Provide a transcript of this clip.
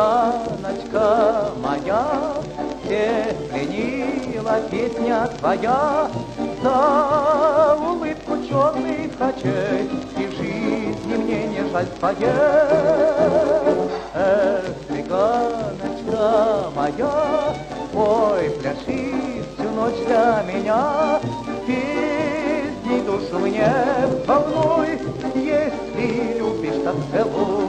цыганочка моя, всех пленила песня твоя. За улыбку черных очей и в жизни мне не жаль твоей. Эх, цыганочка моя, ой, пляши всю ночь для меня, песни душу мне волнуй, если любишь, так целуй.